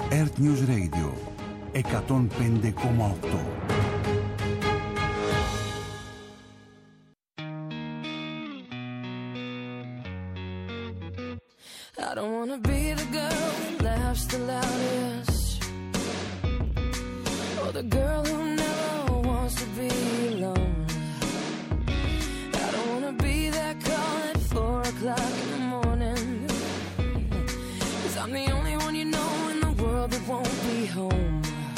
Earth News Radio 105,8. I don't wanna be the girl that laughs the loudest, or the girl who never wants to be alone. I don't wanna be that call at 4 o'clock in the morning, 'cause I'm the only one you know in the world that won't be home.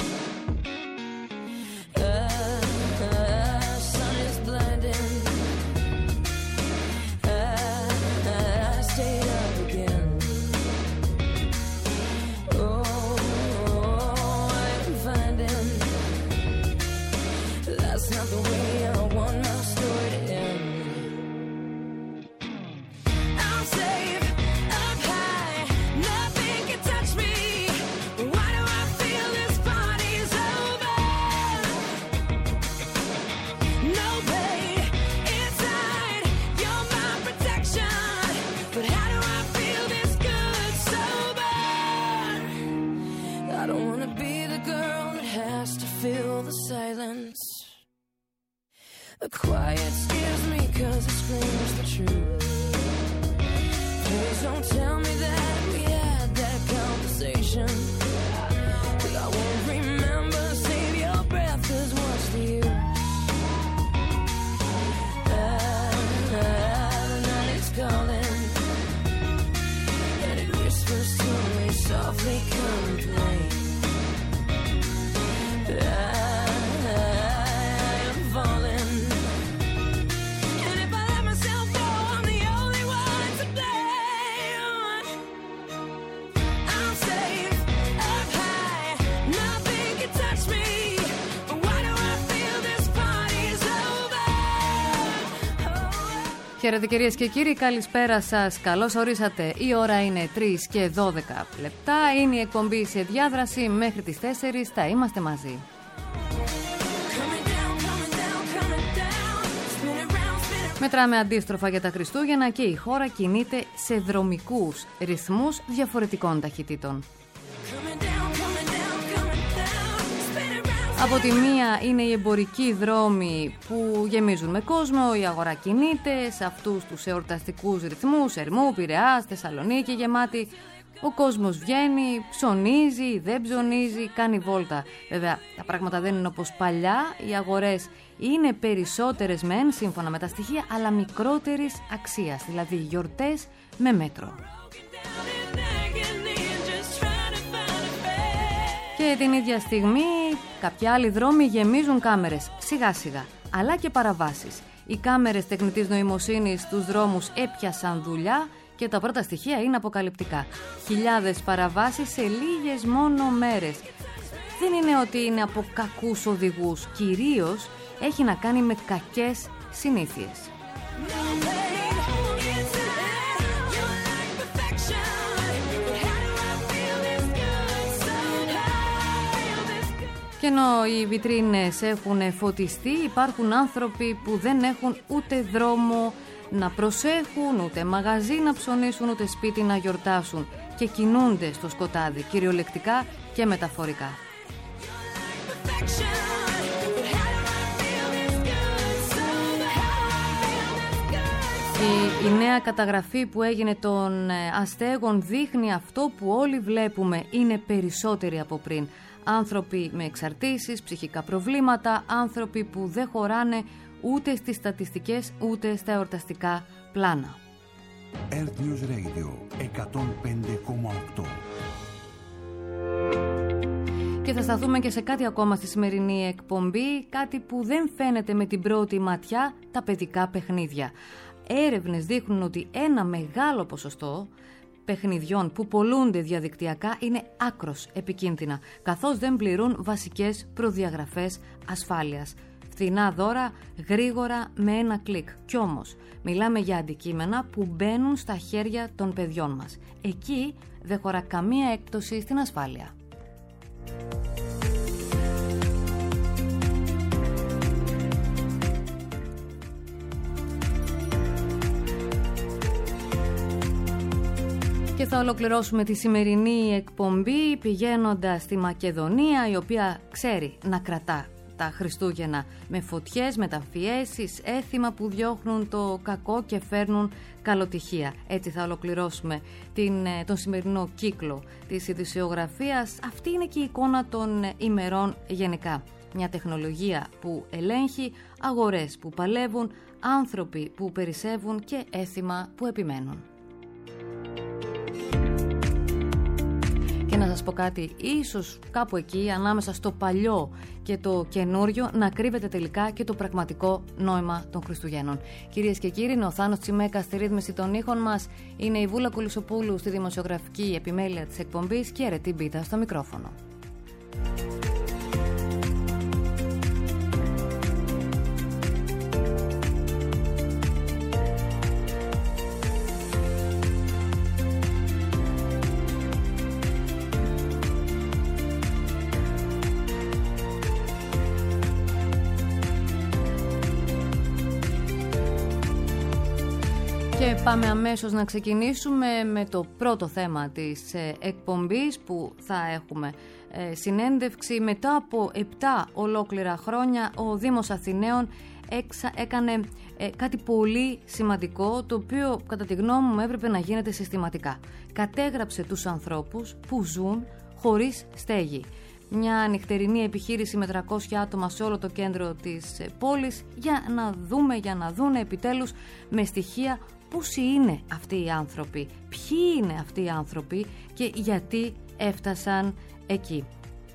Sun is blinding, I stayed up again. That's not the way I want my story to end. I'm safe up high, nothing can touch me. Why do I feel this party's over? No pain inside, you're my protection. But how do I feel this good sober? I don't wanna be the girl that has to feel the silence. The quiet scares me 'cause it screams the truth. Please don't tell me that we had that conversation, 'cause I won't remember. Save your breath, 'cause what's the use? The night is calling, and it whispers to me softly, come and play. Χαίρετε κυρίες και κύριοι, καλησπέρα σας, καλώς ορίσατε. Η ώρα είναι 3 και 12 λεπτά, είναι η εκπομπή σε διάδραση, μέχρι τις 4 θα είμαστε μαζί. Μετράμε αντίστροφα για τα Χριστούγεννα και η χώρα κινείται σε δρομικούς ρυθμούς διαφορετικών ταχυτήτων. Από τη μία είναι οι εμπορικοί δρόμοι που γεμίζουν με κόσμο, η αγορά κινείται σε αυτούς τους εορταστικούς ρυθμούς, Ερμού, Πειραιάς, Θεσσαλονίκη γεμάτη. Ο κόσμος βγαίνει, ψωνίζει, δεν ψωνίζει, κάνει βόλτα. Βέβαια, τα πράγματα δεν είναι όπως παλιά, οι αγορές είναι περισσότερες μεν, σύμφωνα με τα στοιχεία, αλλά μικρότερης αξίας, δηλαδή γιορτές με μέτρο. Και την ίδια στιγμή κάποιοι άλλοι δρόμοι γεμίζουν κάμερες, σιγά σιγά, αλλά και παραβάσεις. Οι κάμερες τεχνητής νοημοσύνης στους δρόμους έπιασαν δουλειά και τα πρώτα στοιχεία είναι αποκαλυπτικά. Χιλιάδες παραβάσεις σε λίγες μόνο μέρες. Δεν είναι ότι είναι από κακούς οδηγούς, κυρίως έχει να κάνει με κακές συνήθειες. Και ενώ οι βιτρίνες έχουν φωτιστεί, υπάρχουν άνθρωποι που δεν έχουν ούτε δρόμο να προσέχουν, ούτε μαγαζί να ψωνίσουν, ούτε σπίτι να γιορτάσουν και κινούνται στο σκοτάδι, κυριολεκτικά και μεταφορικά. Η νέα καταγραφή που έγινε των αστέγων δείχνει αυτό που όλοι βλέπουμε, είναι περισσότεροι από πριν. Άνθρωποι με εξαρτήσεις, ψυχικά προβλήματα, άνθρωποι που δεν χωράνε ούτε στις στατιστικές ούτε στα εορταστικά πλάνα. Earth News Radio 105,8. Και θα σταθούμε και σε κάτι ακόμα στη σημερινή εκπομπή, κάτι που δεν φαίνεται με την πρώτη ματιά, τα παιδικά παιχνίδια. Έρευνες δείχνουν ότι ένα μεγάλο ποσοστό παιχνιδιών που πωλούνται διαδικτυακά είναι άκρως επικίνδυνα, καθώς δεν πληρούν βασικές προδιαγραφές ασφάλειας. Φθηνά δώρα, γρήγορα, με ένα κλικ. Κι όμως, μιλάμε για αντικείμενα που μπαίνουν στα χέρια των παιδιών μας. Εκεί δεν χωρά καμία έκπτωση στην ασφάλεια. Και θα ολοκληρώσουμε τη σημερινή εκπομπή πηγαίνοντας στη Μακεδονία, η οποία ξέρει να κρατά τα Χριστούγεννα με φωτιές, μεταμφιέσεις, έθιμα που διώχνουν το κακό και φέρνουν καλοτυχία. Έτσι θα ολοκληρώσουμε τον σημερινό κύκλο της ειδησιογραφίας. Αυτή είναι και η εικόνα των ημερών γενικά. Μια τεχνολογία που ελέγχει, αγορές που παλεύουν, άνθρωποι που περισσεύουν και έθιμα που επιμένουν. Και να σας πω κάτι, ίσως κάπου εκεί ανάμεσα στο παλιό και το καινούριο να κρύβεται τελικά και το πραγματικό νόημα των Χριστουγέννων. Κυρίες και κύριοι, είναι ο Θάνος Τσιμέκας στη ρύθμιση των ήχων μας, είναι η Βούλα Κουλισοπούλου στη δημοσιογραφική επιμέλεια της εκπομπής και Αρετή Μπίτα στο μικρόφωνο. Και πάμε αμέσως να ξεκινήσουμε με το πρώτο θέμα της εκπομπής, που θα έχουμε συνέντευξη. Μετά από 7 ολόκληρα χρόνια ο Δήμος Αθηναίων έκανε κάτι πολύ σημαντικό, το οποίο κατά τη γνώμη μου έπρεπε να γίνεται συστηματικά. Κατέγραψε τους ανθρώπους που ζουν χωρίς στέγη. Μια νυχτερινή επιχείρηση με 300 άτομα σε όλο το κέντρο της πόλης για να δούνε επιτέλους με στοιχεία πόσοι είναι αυτοί οι άνθρωποι, ποιοι είναι αυτοί οι άνθρωποι και γιατί έφτασαν εκεί.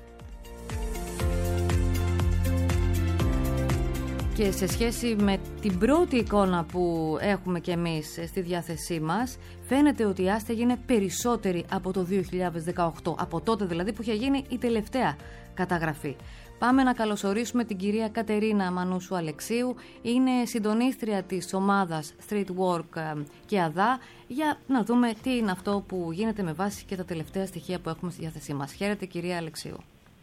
Και σε σχέση με την πρώτη εικόνα που έχουμε κι εμείς στη διάθεσή μας, φαίνεται ότι η άστεγη είναι περισσότερη από το 2018, από τότε δηλαδή που είχε γίνει η τελευταία καταγραφή. Πάμε να καλωσορίσουμε την κυρία Κατερίνα Μανούσου Αλεξίου, είναι συντονίστρια της ομάδας Street Work και ΑΔΑ, για να δούμε τι είναι αυτό που γίνεται με βάση και τα τελευταία στοιχεία που έχουμε στη διάθεσή μας. Χαίρετε κυρία Αλεξίου.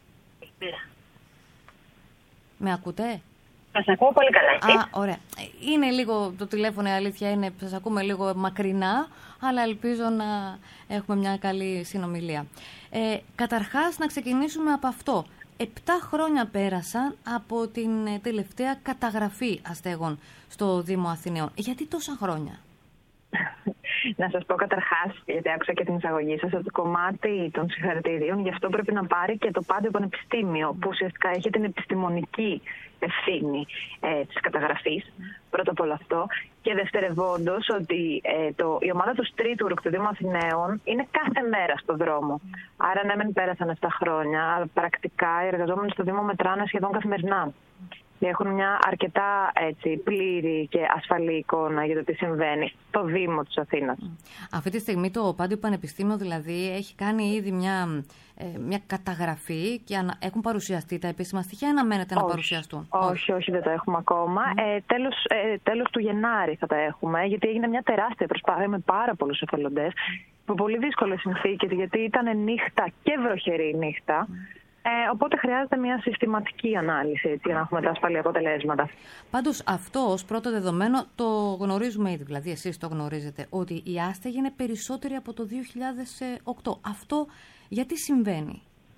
Με ακούτε? Σας ακούω πολύ καλά. Α, ωραία. Είναι λίγο, το τηλέφωνο η αλήθεια είναι, σας ακούμε λίγο μακρινά, αλλά ελπίζω να έχουμε μια καλή συνομιλία. Καταρχάς να ξεκινήσουμε από αυτό. 7 χρόνια πέρασαν από την τελευταία καταγραφή αστέγων στο Δήμο Αθηναίων. Γιατί τόσα χρόνια? Να σας πω καταρχάς, γιατί άκουσα και την εισαγωγή σας, ότι το κομμάτι των συγχαρητηρίων γι' αυτό πρέπει να πάρει και το Πάντιο Πανεπιστήμιο, που ουσιαστικά έχει την επιστημονική ευθύνη της καταγραφής. Πρώτα απ' όλο αυτό. Και δευτερευόντως ότι η ομάδα του Street Work του Δήμου Αθηναίων είναι κάθε μέρα στο δρόμο. Άρα ναι, μεν πέρασαν 7 χρόνια, αλλά πρακτικά οι εργαζόμενοι στο Δήμο μετράνε σχεδόν καθημερινά. Και έχουν μια αρκετά πλήρη και ασφαλή εικόνα για το τι συμβαίνει στο Δήμο της Αθήνας. Αυτή τη στιγμή το Πάντιο Πανεπιστήμιο δηλαδή έχει κάνει ήδη μια καταγραφή και έχουν παρουσιαστεί τα επίσημα στοιχεία, αναμένεται να παρουσιαστούν? Όχι, δεν τα έχουμε ακόμα. Τέλος του Γενάρη θα τα έχουμε, γιατί έγινε μια τεράστια προσπάθεια με πάρα πολλούς εθελοντές, με πολύ δύσκολες συνθήκες, γιατί ήταν νύχτα και βροχερή νύχτα. Οπότε χρειάζεται μια συστηματική ανάλυση για να έχουμε τα ασφαλή αποτελέσματα. Πάντως αυτό ως πρώτο δεδομένο το γνωρίζουμε ήδη, δηλαδή εσείς το γνωρίζετε, ότι η άστεγη είναι περισσότερη από το 2008. Αυτό γιατί συμβαίνει?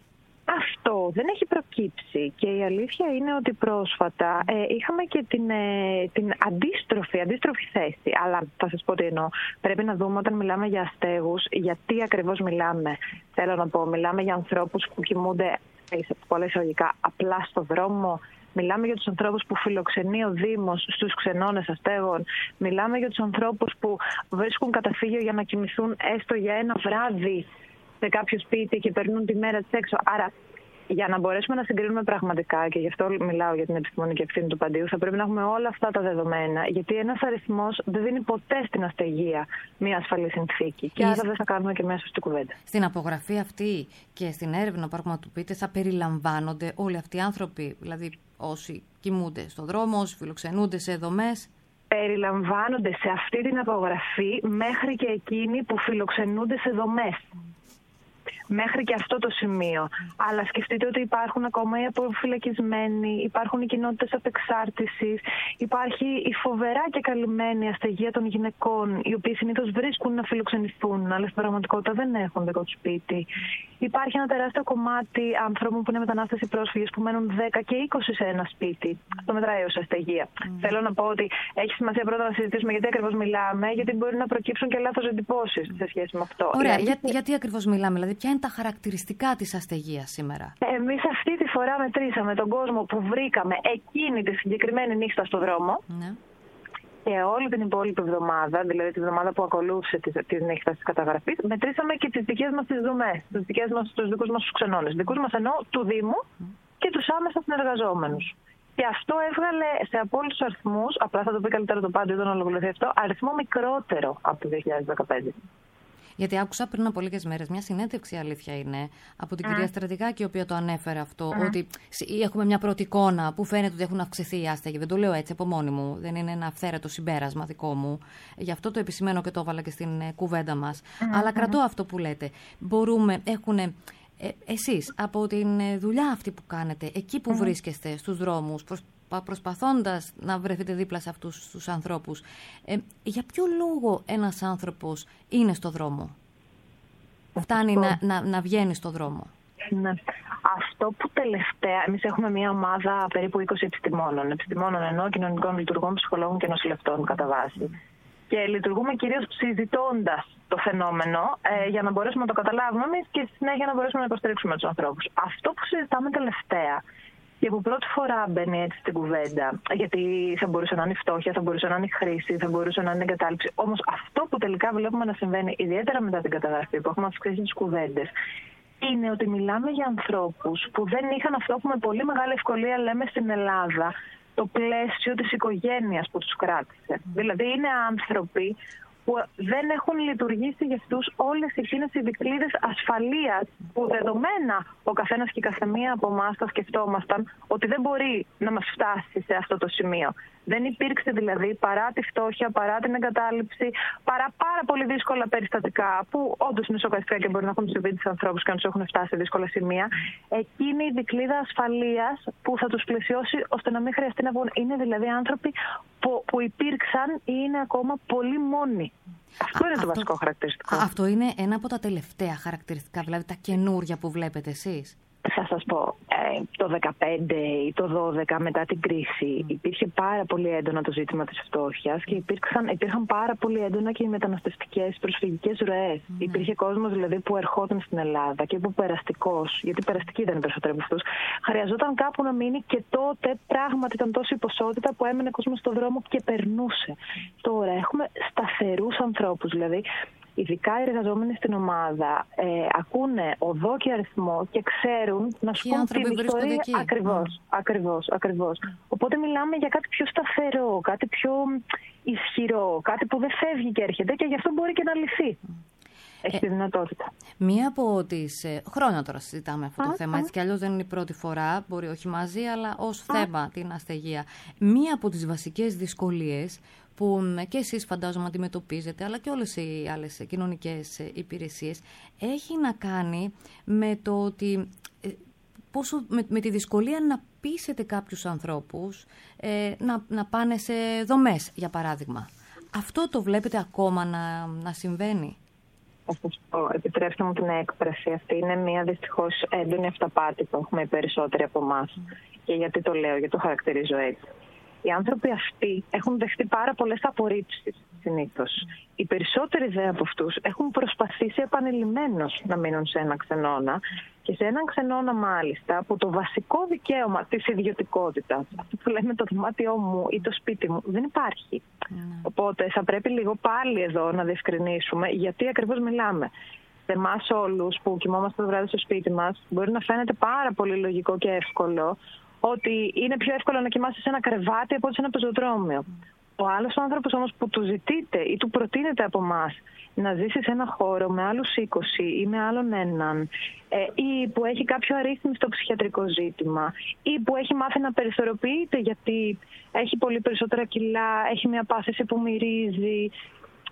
Αυτό δεν έχει προκύψει και η αλήθεια είναι ότι πρόσφατα είχαμε και την αντίστροφη θέση. Αλλά θα σας πω τι εννοώ. Πρέπει να δούμε όταν μιλάμε για αστέγους γιατί ακριβώς μιλάμε. Θέλω να πω, μιλάμε για ανθρώπους που κοιμούνται πολλά εισαγωγικά απλά στο δρόμο. Μιλάμε για τους ανθρώπους που φιλοξενεί ο Δήμος στους ξενώνες αστέγων. Μιλάμε για τους ανθρώπους που βρίσκουν καταφύγιο για να κοιμηθούν έστω για ένα βράδυ σε κάποιο σπίτι και περνούν τη μέρα της έξω. Άρα, για να μπορέσουμε να συγκρίνουμε πραγματικά, και γι' αυτό μιλάω για την επιστημονική ευθύνη του Παντίου, θα πρέπει να έχουμε όλα αυτά τα δεδομένα. Γιατί ένας αριθμός δεν δίνει ποτέ στην αστεγία μια ασφαλή συνθήκη. Και άρα δεν θα κάνουμε και μια σωστή κουβέντα. Στην απογραφή αυτή και στην έρευνα που να του πείτε, θα περιλαμβάνονται όλοι αυτοί οι άνθρωποι, δηλαδή όσοι κοιμούνται στον δρόμο, όσοι φιλοξενούνται σε δομές? Περιλαμβάνονται σε αυτή την απογραφή μέχρι και εκείνοι που φιλοξενούνται σε δομές. μέχρι και αυτό το σημείο. Αλλά σκεφτείτε ότι υπάρχουν ακόμα οι αποφυλακισμένοι, υπάρχουν οι κοινότητες απεξάρτησης, υπάρχει η φοβερά και καλυμμένη αστεγία των γυναικών, οι οποίοι συνήθως βρίσκουν να φιλοξενηθούν, αλλά στην πραγματικότητα δεν έχουν δικό του σπίτι. Υπάρχει ένα τεράστιο κομμάτι άνθρωπων που είναι μετανάστες ή πρόσφυγες που μένουν 10 και 20 σε ένα σπίτι. Αυτό μετράει ως αστεγία. Θέλω να πω ότι έχει σημασία πρώτα να συζητήσουμε γιατί ακριβώς μιλάμε, γιατί μπορεί να προκύψουν και λάθος εντυπώσεις σε σχέση με αυτό. Ωραία, γιατί ακριβώς μιλάμε, δηλαδή ποια είναι τα χαρακτηριστικά της αστεγίας σήμερα? Εμείς αυτή τη φορά μετρήσαμε τον κόσμο που βρήκαμε εκείνη τη συγκεκριμένη νύχτα στο δρόμο. Ναι. Και όλη την υπόλοιπη εβδομάδα, δηλαδή τη εβδομάδα που ακολούθησε τη νύχτα της καταγραφής, μετρήσαμε και τις δικές μας τις δομές, τους δικούς μας τους ξενώνες. Δικούς μας εννοώ του Δήμου και τους άμεσα συνεργαζόμενους. Και αυτό έβγαλε σε απόλυτους αριθμούς, απλά θα το πει καλύτερα το Πάντιο όταν ολοκληρωθεί αυτό, αριθμό μικρότερο από το 2015. Γιατί άκουσα πριν από λίγες μέρες μια συνέντευξη, αλήθεια είναι, από την κυρία Στρατηγάκη, η οποία το ανέφερε αυτό, ότι έχουμε μια πρώτη εικόνα που φαίνεται ότι έχουν αυξηθεί οι άστεγοι. Δεν το λέω έτσι από μόνη μου, δεν είναι ένα αυθαίρετο συμπέρασμα δικό μου. Γι' αυτό το επισημαίνω και το έβαλα και στην κουβέντα μας. Αλλά κρατώ αυτό που λέτε. Εσείς από την δουλειά αυτή που κάνετε, εκεί που βρίσκεστε στους δρόμους, προσπαθώντας να βρεθείτε δίπλα σε αυτούς τους ανθρώπους, για ποιο λόγο ένας άνθρωπος είναι στο δρόμο? Φτάνει να βγαίνει στο δρόμο. Ναι. Αυτό που τελευταία, εμείς έχουμε μια ομάδα περίπου 20 επιστημόνων εννοώ κοινωνικών λειτουργών, ψυχολόγων και νοσηλευτών κατά βάση. Και λειτουργούμε κυρίως συζητώντας το φαινόμενο για να μπορέσουμε να το καταλάβουμε εμείς και στη συνέχεια να μπορέσουμε να υποστηρίξουμε τους ανθρώπους. Αυτό που συζητάμε τελευταία και που πρώτη φορά μπαίνει έτσι στην κουβέντα, γιατί θα μπορούσε να είναι η φτώχεια, θα μπορούσε να είναι η χρήση, θα μπορούσε να είναι η εγκατάλειψη. Όμως αυτό που τελικά βλέπουμε να συμβαίνει, ιδιαίτερα μετά την καταγραφή που έχουμε αυξήσει τις κουβέντες, είναι ότι μιλάμε για ανθρώπους που δεν είχαν αυτό που με πολύ μεγάλη ευκολία λέμε στην Ελλάδα, το πλαίσιο της οικογένειας που τους κράτησε. Δηλαδή είναι άνθρωποι που δεν έχουν λειτουργήσει για αυτούς όλες εκείνες οι δικλείδες ασφαλείας που δεδομένα ο καθένας και η καθεμία από εμάς θα σκεφτόμασταν ότι δεν μπορεί να μας φτάσει σε αυτό το σημείο. Δεν υπήρξε δηλαδή παρά τη φτώχεια, παρά την εγκατάλειψη, παρά πάρα πολύ δύσκολα περιστατικά που όντως είναι σοκαριστικά και μπορεί να έχουν συμβεί τους ανθρώπους και να τους έχουν φτάσει σε δύσκολα σημεία. Εκείνη η δικλείδα ασφαλείας που θα τους πλαισιώσει ώστε να μην χρειαστεί να βγουν. Είναι δηλαδή άνθρωποι που υπήρξαν ή είναι ακόμα πολύ μόνοι. Αυτό είναι το βασικό χαρακτηριστικό. Αυτό είναι ένα από τα τελευταία χαρακτηριστικά, δηλαδή τα καινούρια που βλέπετε εσείς. Θα σας πω, το 2015 ή το 2012 μετά την κρίση υπήρχε πάρα πολύ έντονα το ζήτημα της φτώχειας και υπήρχαν πάρα πολύ έντονα και οι μεταναστευτικές προσφυγικές ροές. Υπήρχε κόσμος δηλαδή που ερχόταν στην Ελλάδα και που περαστικός, γιατί περαστικοί ήταν οι περισσότεροι από αυτούς, χρειαζόταν κάπου να μείνει και τότε πράγματι ήταν τόση η ποσότητα που έμενε κόσμος στον δρόμο και περνούσε. Τώρα έχουμε σταθερούς ανθρώπους, δηλαδή ειδικά οι εργαζόμενοι στην ομάδα ακούνε οδό και αριθμό και ξέρουν να σου πούν την ιστορία ακριβώς. Οπότε μιλάμε για κάτι πιο σταθερό, κάτι πιο ισχυρό, κάτι που δεν φεύγει και έρχεται και γι' αυτό μπορεί και να λυθεί. Έχει τη δυνατότητα. Μία από τις. Χρόνια τώρα συζητάμε αυτό το θέμα, έτσι κι αλλιώς δεν είναι η πρώτη φορά, μπορεί όχι μαζί, αλλά ως θέμα την αστεγία. Μία από τις βασικές δυσκολίες που και εσείς φαντάζομαι αντιμετωπίζετε, αλλά και όλες οι άλλες κοινωνικές υπηρεσίες, έχει να κάνει με το ότι με τη δυσκολία να πείσετε κάποιους ανθρώπους να πάνε σε δομές, για παράδειγμα. Αυτό το βλέπετε ακόμα να συμβαίνει? Επιτρέψτε μου την έκφραση. Αυτή είναι μια δυστυχώς έντονη αυταπάτη που έχουμε οι περισσότεροι από εμάς. Και γιατί το λέω, γιατί το χαρακτηρίζω έτσι. Οι άνθρωποι αυτοί έχουν δεχτεί πάρα πολλές απορρίψεις συνήθως. Οι περισσότεροι δε από αυτούς έχουν προσπαθήσει επανειλημμένως να μείνουν σε ένα ξενώνα και σε έναν ξενώνα μάλιστα που το βασικό δικαίωμα της ιδιωτικότητας, αυτό που λέμε το δωμάτιό μου ή το σπίτι μου, δεν υπάρχει. Οπότε θα πρέπει λίγο πάλι εδώ να διευκρινίσουμε γιατί ακριβώς μιλάμε. Σε εμάς όλους που κοιμόμαστε το βράδυ στο σπίτι μας μπορεί να φαίνεται πάρα πολύ λογικό και εύκολο ότι είναι πιο εύκολο να κοιμάσαι σε ένα κρεβάτι από ότι σε ένα πεζοδρόμιο. Ο άλλος άνθρωπος όμως που του ζητείτε ή του προτείνεται από εμάς να ζήσει σε ένα χώρο με άλλους 20 ή με άλλον έναν ή που έχει κάποιο αρρύθμιστο ψυχιατρικό ζήτημα ή που έχει μάθει να περιθωριοποιείται γιατί έχει πολύ περισσότερα κιλά, έχει μια πάθηση που μυρίζει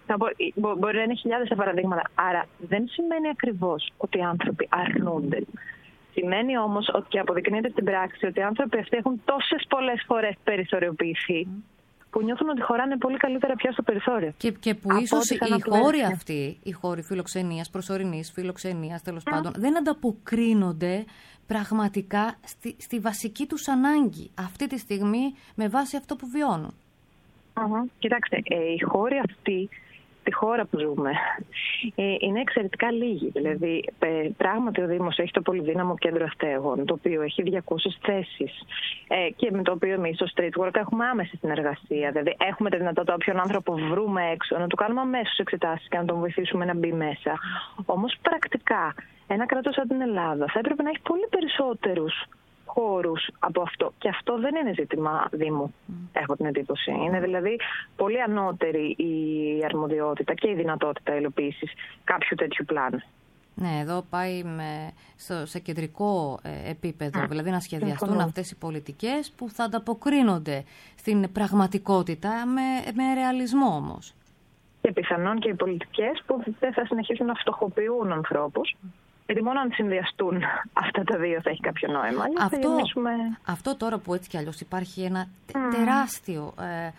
Μπορεί να είναι χιλιάδες τα παραδείγματα. Άρα δεν σημαίνει ακριβώς ότι οι άνθρωποι αρνούνται. Σημαίνει όμως ότι και αποδεικνύεται στην πράξη ότι οι άνθρωποι αυτοί έχουν τόσες πολλές φορές περιθωριοποιηθεί που νιώθουν ότι χωράνε πολύ καλύτερα πια στο περιθώριο. Και που ίσως οι χώροι αυτοί, οι χώροι φιλοξενίας, προσωρινής φιλοξενίας τέλος πάντων, δεν ανταποκρίνονται πραγματικά στη βασική τους ανάγκη αυτή τη στιγμή με βάση αυτό που βιώνουν. Κοιτάξτε, οι χώροι αυτοί, τη χώρα που ζούμε, είναι εξαιρετικά λίγοι. Δηλαδή, πράγματι ο Δήμος έχει το πολυδύναμο κέντρο αστέγων, το οποίο έχει 200 θέσεις και με το οποίο εμείς στο street work έχουμε άμεση συνεργασία. Δηλαδή, έχουμε τη δυνατότητα όποιον άνθρωπο βρούμε έξω να του κάνουμε αμέσως εξετάσεις και να τον βοηθήσουμε να μπει μέσα. Όμως, πρακτικά, ένα κράτος σαν την Ελλάδα θα έπρεπε να έχει πολύ περισσότερους χώρους από αυτό. Και αυτό δεν είναι ζήτημα Δήμου, έχω την εντύπωση. Είναι δηλαδή πολύ ανώτερη η αρμοδιότητα και η δυνατότητα υλοποίησης κάποιου τέτοιου πλάνου. Ναι, εδώ πάει σε κεντρικό επίπεδο, δηλαδή να σχεδιαστούν αυτές οι πολιτικές που θα ανταποκρίνονται στην πραγματικότητα με ρεαλισμό όμως. Και πιθανόν και οι πολιτικές που δεν θα συνεχίσουν να φτωχοποιούν ανθρώπους. Γιατί μόνο αν συνδυαστούν αυτά τα δύο θα έχει κάποιο νόημα. Αυτό τώρα που έτσι κι αλλιώς υπάρχει ένα τεράστιο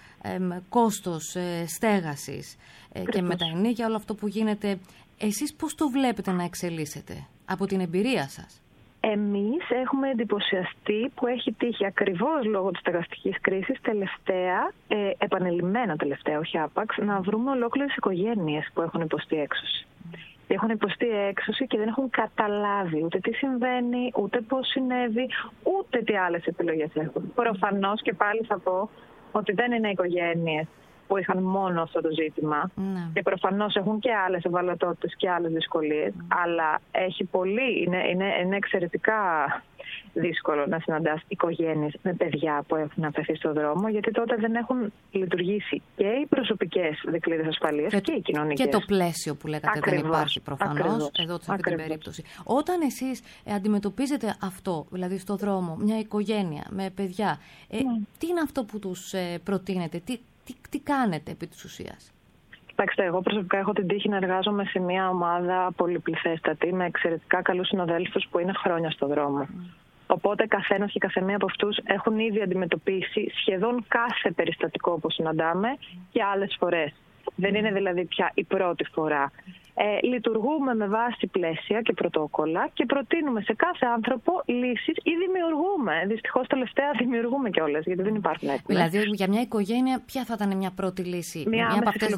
κόστος στέγασης και με τα ενοίκια, όλο αυτό που γίνεται, εσείς πώς το βλέπετε να εξελίσσεται από την εμπειρία σας? Εμείς έχουμε εντυπωσιαστεί που έχει τύχει ακριβώς λόγω της στεγαστικής κρίσης επανειλημμένα τελευταία, όχι άπαξ, να βρούμε ολόκληρες οικογένειες που έχουν υποστεί έξωση. Έχουν υποστεί έξωση και δεν έχουν καταλάβει ούτε τι συμβαίνει, ούτε πώς συνέβη, ούτε τι άλλες επιλογές έχουν. Προφανώς και πάλι θα πω ότι δεν είναι οικογένειες που είχαν μόνο αυτό το ζήτημα και προφανώς έχουν και άλλες ευαλωτότητες και άλλες δυσκολίες, αλλά έχει πολύ, είναι εξαιρετικά δύσκολο να συναντάς οικογένειες με παιδιά που έχουν αφαιθεί στον δρόμο, γιατί τότε δεν έχουν λειτουργήσει και οι προσωπικές δικλείδες ασφαλείας και οι κοινωνικές. Και το πλαίσιο που λέγατε δεν υπάρχει προφανώς, εδώ σε αυτή την περίπτωση. Όταν εσείς αντιμετωπίζετε αυτό, δηλαδή στον δρόμο, μια οικογένεια με παιδιά, τι είναι αυτό που τους προτείνετε, τι κάνετε επί της ουσίας? Κοιτάξτε, εγώ προσωπικά έχω την τύχη να εργάζομαι σε μια ομάδα πολυπληθέστατη με εξαιρετικά καλούς συναδέλφους που είναι χρόνια στο δρόμο. Οπότε καθένας και καθεμία από αυτούς έχουν ήδη αντιμετωπίσει σχεδόν κάθε περιστατικό που συναντάμε και άλλες φορές. Δεν είναι δηλαδή πια η πρώτη φορά. Λειτουργούμε με βάση πλαίσια και πρωτόκολλα και προτείνουμε σε κάθε άνθρωπο λύσεις ή δημιουργούμε. Δυστυχώς τελευταία δημιουργούμε κιόλας, γιατί δεν υπάρχουν έτοιμες. Δηλαδή για μια οικογένεια ποια θα ήταν μια πρώτη λύση? Μια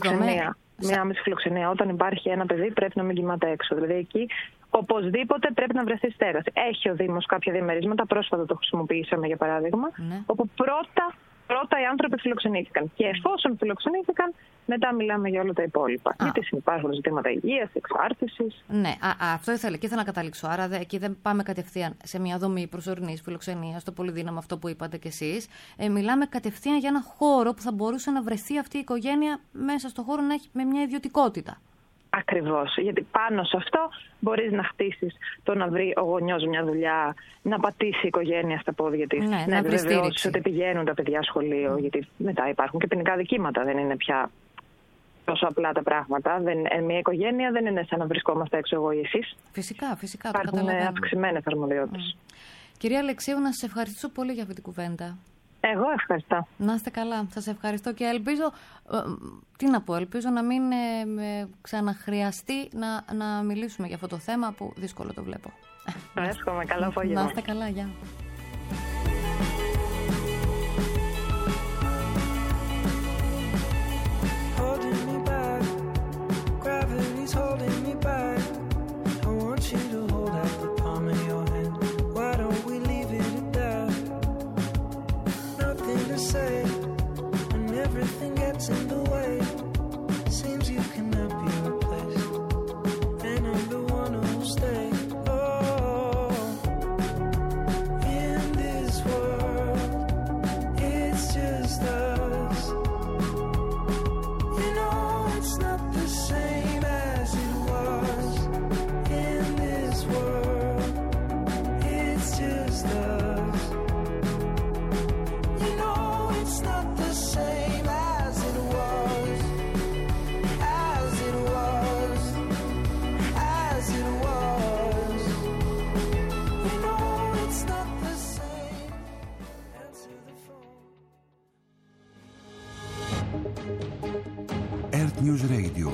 άμεση φιλοξενία. Όταν υπάρχει ένα παιδί πρέπει να μην κοιμάται έξω. Δηλαδή εκεί οπωσδήποτε πρέπει να βρεθεί στέγαση. Έχει ο Δήμος κάποια διαμερίσματα, πρόσφατα το χρησιμοποιήσαμε για παράδειγμα, όπου πρώτα οι άνθρωποι φιλοξενήθηκαν. Και εφόσον φιλοξενήθηκαν, μετά μιλάμε για όλα τα υπόλοιπα. Γιατί υπάρχουν ζητήματα υγείας, εξάρτησης. Ναι, αυτό ήθελα να καταλήξω. Άρα εκεί δεν πάμε κατευθείαν σε μια δομή προσωρινής φιλοξενίας, στο πολυδύναμο αυτό που είπατε κι εσείς. Μιλάμε κατευθείαν για ένα χώρο που θα μπορούσε να βρεθεί αυτή η οικογένεια μέσα στο χώρο να έχει με μια ιδιωτικότητα. Ακριβώς. Γιατί πάνω σε αυτό μπορείς να χτίσεις το να βρει ο γονιός μια δουλειά, να πατήσει η οικογένεια στα πόδια της, να επιβεβαιώσεις ότι πηγαίνουν τα παιδιά σχολείο, γιατί μετά υπάρχουν και ποινικά δικήματα, δεν είναι πια τόσο απλά τα πράγματα. Μια οικογένεια δεν είναι σαν να βρισκόμαστε έξω εγώ ή εσείς. Φυσικά. Υπάρχουν αυξημένες αρμοδιότητες. Κυρία Αλεξίου, να σας ευχαριστήσω πολύ για αυτή την κουβέντα. Εγώ ευχαριστώ. Να είστε καλά. Σας ευχαριστώ και ελπίζω, ελπίζω να μην ξαναχρειαστεί να μιλήσουμε για αυτό το θέμα που δύσκολο το βλέπω. Εύχομαι. Καλό απόγευμα. Να είστε καλά. Γεια. Yeah. News Radio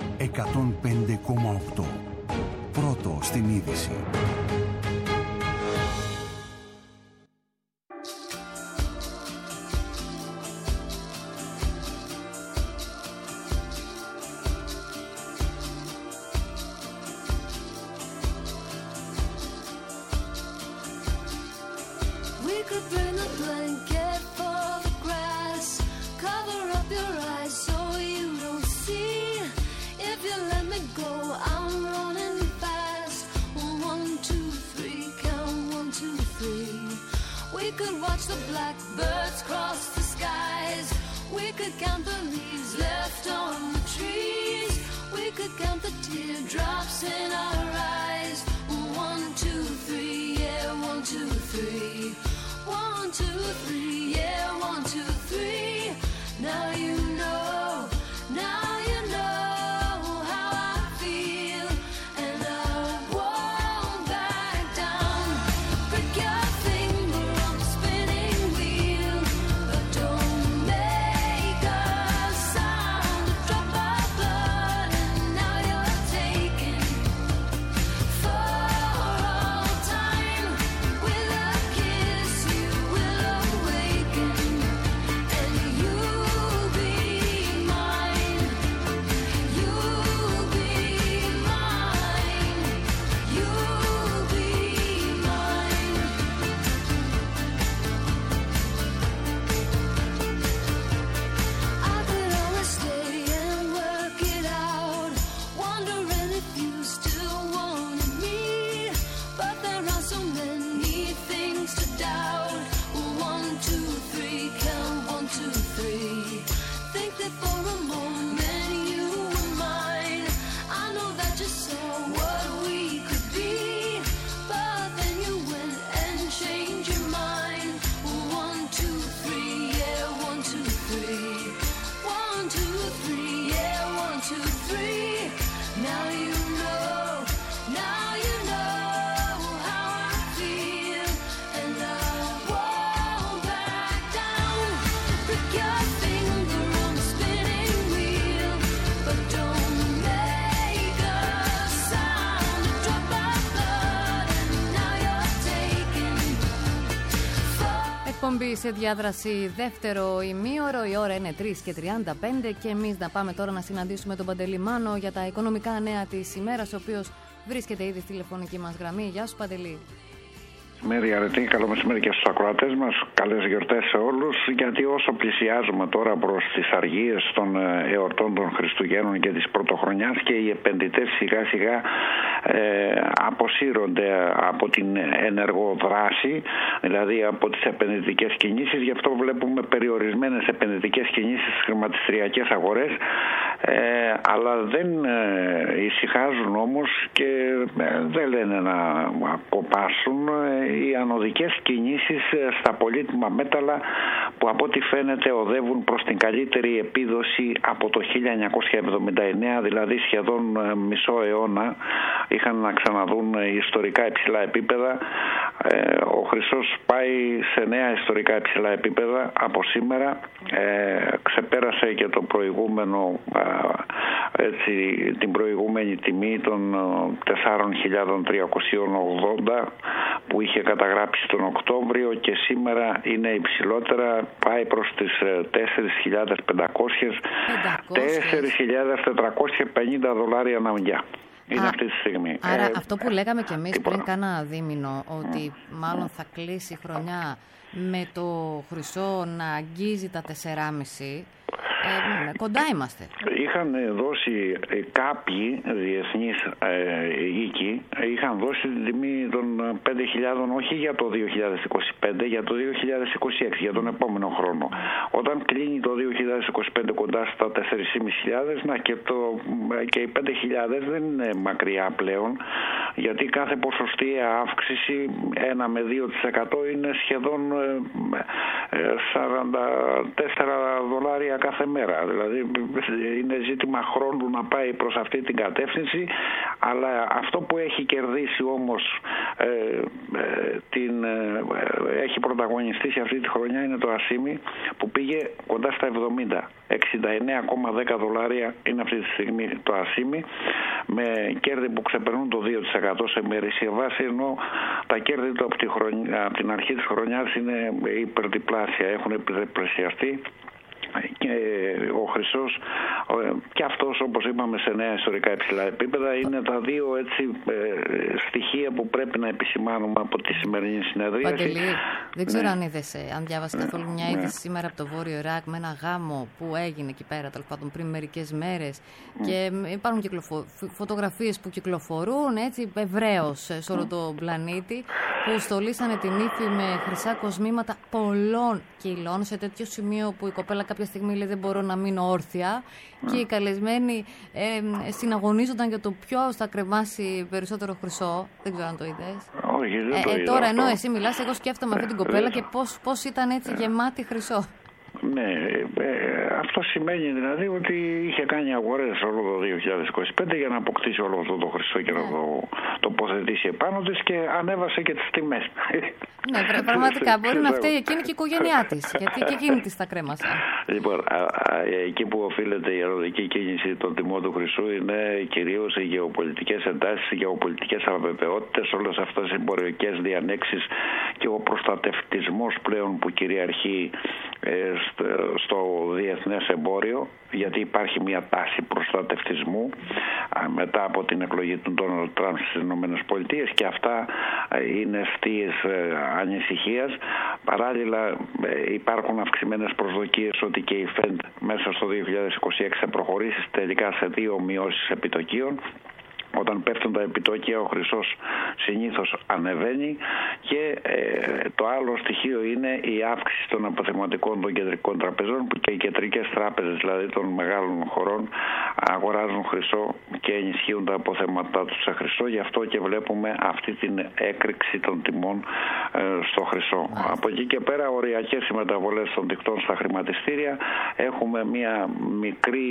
105,8. Πρώτο στην είδηση. Σε διάδραση δεύτερο ημίωρο, η ώρα είναι 3:35 και εμείς να πάμε τώρα να συναντήσουμε τον Παντελή Μάνο για τα οικονομικά νέα της ημέρας, ο οποίος βρίσκεται ήδη στη τηλεφωνική μας γραμμή. Γεια σου Παντελή. Μέρη Αρετή, καλό μεσημέρι και στους ακροατές μας. Καλές γιορτές σε όλους, γιατί όσο πλησιάζουμε τώρα προς τις αργίες των εορτών των Χριστουγέννων και της Πρωτοχρονιάς και οι επενδυτές σιγά σιγά αποσύρονται από την ενεργοδράση, δηλαδή από τις επενδυτικές κινήσεις. Γι' αυτό βλέπουμε περιορισμένες επενδυτικές κινήσεις στις χρηματιστηριακές αγορές, αλλά δεν ησυχάζουν όμως και δεν λένε να κοπάσουν οι ανωδικές κινήσεις στα πολύτιμα μέταλλα που από ό,τι φαίνεται οδεύουν προς την καλύτερη επίδοση από το 1979, δηλαδή σχεδόν μισό αιώνα είχαν να ξαναδούν ιστορικά υψηλά επίπεδα. Ο χρυσός πάει σε νέα ιστορικά υψηλά επίπεδα από σήμερα, ξεπέρασε και το προηγούμενο, την προηγούμενη τιμή των 4.380 που είχε καταγράψει τον Οκτώβριο και σήμερα είναι υψηλότερα, πάει προς τις 4.500, 4.450 δολάρια αναγκιά. Είναι αυτή τη στιγμή. Άρα αυτό που λέγαμε κι εμείς πριν κάνα δίμηνο, ότι μάλλον θα κλείσει η χρονιά με το χρυσό να αγγίζει τα 4,5, κοντά είμαστε. Είχαν δώσει κάποιοι διεθνείς οίκοι, είχαν δώσει την τιμή των 5.000 όχι για το 2025, για το 2026, για τον επόμενο χρόνο. Όταν κλείνει το 2025 κοντά στα 4.500, και οι 5.000 δεν είναι μακριά πλέον, γιατί κάθε ποσοστιαία αύξηση 1 με 2% είναι σχεδόν 44 δολάρια κάθε μέρα. Δηλαδή είναι ζήτημα χρόνου να πάει προς αυτή την κατεύθυνση, αλλά αυτό που έχει κερδίσει όμως έχει πρωταγωνιστεί σε αυτή τη χρονιά είναι το ασίμι, που πήγε κοντά στα 70. 69,10 δολάρια είναι αυτή τη στιγμή το ασίμι, με κέρδη που ξεπερνούν το 2% σε μερίσια βάση, ενώ τα κέρδη του από την αρχή της χρονιάς είναι υπερδιπλάσια, έχουν επιπλασιαστεί. Και ο χρυσός και αυτός, όπως είπαμε, σε νέα ιστορικά υψηλά επίπεδα. Είναι τα δύο στοιχεία που πρέπει να επισημάνουμε από τη σημερινή συνεδρίαση. Παντελή, δεν ξέρω αν διάβασες καθόλου μια είδηση σήμερα από το Βόρειο Ιράκ, με ένα γάμο που έγινε εκεί πέρα, τέλος πάντων, πριν μερικές μέρες, και υπάρχουν φωτογραφίες που κυκλοφορούν έτσι ευρέως σε όλο τον πλανήτη, που στολίσανε την ύφη με χρυσά κοσμήματα πολλών κιλών, σε τέτοιο σημείο που η κοπέλα κάποια στιγμή λέει δεν μπορώ να μείνω όρθια, και οι καλεσμένοι συναγωνίζονταν για το ποιος θα κρεμάσει περισσότερο χρυσό. Δεν ξέρω αν το είδες. Όχι, δεν το είδα. Τώρα ενώ εσύ μιλάς, εγώ σκέφτομαι αυτή την κοπέλα και πώς ήταν έτσι γεμάτη χρυσό. Ναι, αυτό σημαίνει δηλαδή ότι είχε κάνει αγορές όλο το 2025 για να αποκτήσει όλο αυτό το χρυσό και να το τοποθετήσει επάνω της, και ανέβασε και τις τιμές. Ναι, πραγματικά μπορεί να φταίει εκείνη και η οικογένειά της, γιατί και εκείνη της τα κρέμασε. Λοιπόν, εκεί που οφείλεται η αρνητική κίνηση των τιμών του χρυσού είναι κυρίως οι γεωπολιτικές εντάσεις, οι γεωπολιτικές αβεβαιότητες, όλες αυτές οι εμπορικές διανέξεις και ο προστατευτισμός πλέον που κυριαρχεί στο διεθνές εμπόριο, γιατί υπάρχει μια τάση προστατευτισμού μετά από την εκλογή του Ντόναλντ Τραμπ στις ΗΠΑ, και αυτά είναι αιστείες ανησυχίας. Παράλληλα υπάρχουν αυξημένες προσδοκίες ότι και η Fed μέσα στο 2026 θα προχωρήσει τελικά σε 2 μειώσεις επιτοκίων. Όταν πέφτουν τα επιτόκια, ο χρυσός συνήθως ανεβαίνει, και το άλλο στοιχείο είναι η αύξηση των αποθεματικών των κεντρικών τραπεζών, που και οι κεντρικές τράπεζες δηλαδή των μεγάλων χωρών αγοράζουν χρυσό και ενισχύουν τα αποθέματά τους σε χρυσό. Γι' αυτό και βλέπουμε αυτή την έκρηξη των τιμών στο χρυσό. Από εκεί και πέρα, οριακές οι μεταβολές των δικτών στα χρηματιστήρια. Έχουμε μια μικρή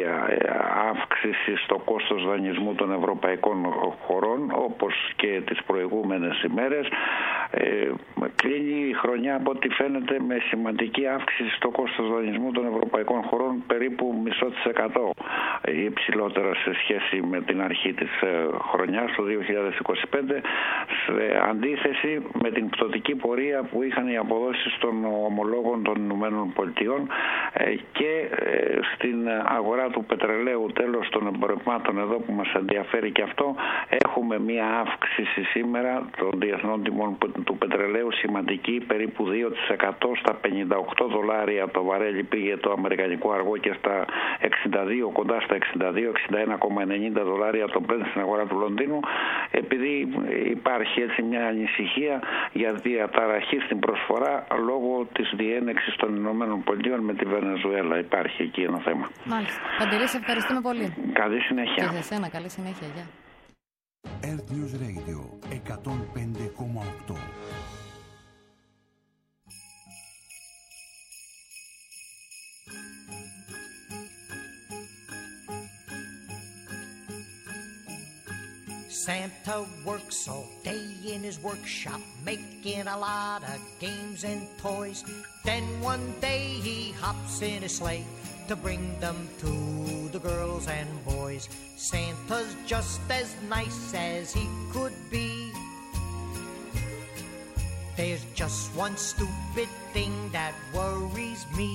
αύξηση στο κόστος δανεισμού των ευρωπαϊκών χωρών, όπως και τις προηγούμενες ημέρες. Κλείνει η χρονιά από ό,τι φαίνεται με σημαντική αύξηση στο κόστος δανεισμού των ευρωπαϊκών χωρών, περίπου 0,5% υψηλότερα σε σχέση με την αρχή της χρονιάς το 2025, σε αντίθεση με την πτωτική πορεία που είχαν οι αποδόσεις των ομολόγων των Ηνωμένων Πολιτειών. Και στην αγορά του πετρελαίου, τέλος των εμπορευμάτων εδώ που μας ενδιαφέρει και αυτό, έχουμε μια αύξηση σήμερα των διεθνών τιμών του πετρελαίου σημαντική, περίπου 2%, στα 58 δολάρια το βαρέλι πήγε το αμερικανικό αργό, και στα 62, κοντά στα 62, 61,90 δολάρια το Brent στην αγορά του Λονδίνου, επειδή υπάρχει έτσι μια ανησυχία για διαταραχή στην προσφορά λόγω της διένεξης των Ηνωμένων Πολιτειών με τη Βενεζουέλα. Υπάρχει εκεί ένα θέμα. Μάλιστα. Παντελή, σε ευχαριστούμε πολύ. Καλή συνέχεια. Και σε εσένα, καλή συνέχεια. Γεια. Earth News Radio 105,8. Santa works all day in his workshop, making a lot of games and toys. Then one day he hops in a sleigh to bring them to the girls and boys. Santa's just as nice as he could be. There's just one stupid thing that worries me.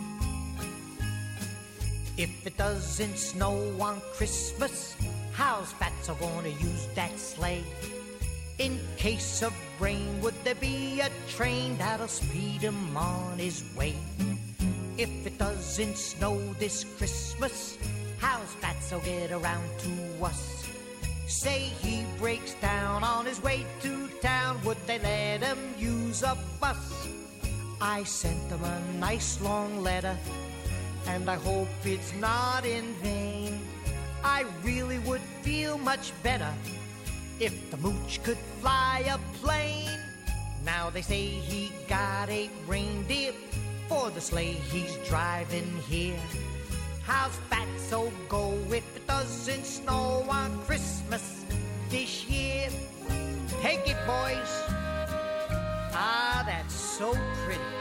If it doesn't snow on Christmas, how's Fatso gonna use that sleigh? In case of rain, would there be a train that'll speed him on his way? If it doesn't snow this Christmas, how's Fatso get around to us? Say he breaks down on his way to town, would they let him use a bus? I sent him a nice long letter, and I hope it's not in vain. I really would feel much better If the mooch could fly a plane, now they say he got a reindeer for the sleigh he's driving here. How's Fatso go if it doesn't snow on Christmas this year? Take it, boys. Ah, that's so pretty.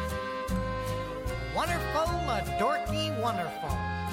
Wonderful, a dorky wonderful.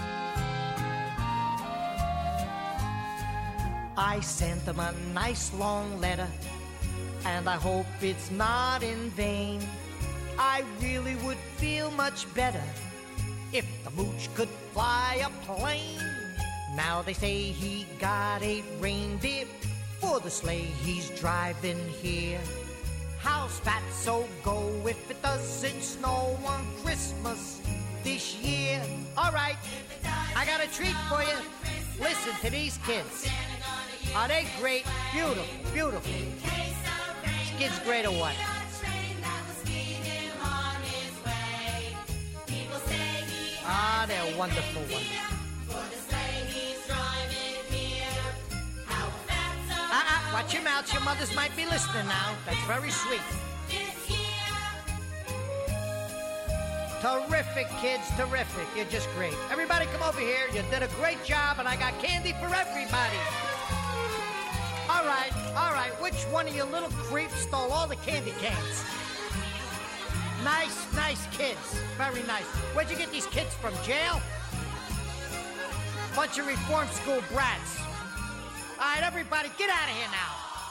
I sent them a nice long letter, and I hope it's not in vain. I really would feel much better if the mooch could fly a plane. Now they say he got a reindeer for the sleigh he's driving here. How's Fatso go if it doesn't snow on Christmas this year? All right, I got a treat for you. Listen to these kids. Are they great? Beautiful, beautiful. These kids great or what? Ah, they're wonderful ones. Watch your mouths, your mothers might be listening now. That's very sweet. Terrific, kids, terrific. You're just great. Everybody come over here. You did a great job, and I got candy for everybody. All right. Which one of you little creeps stole all the candy canes? Nice kids. Very nice. Where'd you get these kids from, jail? Bunch of reform school brats. All right, everybody, get out of here now.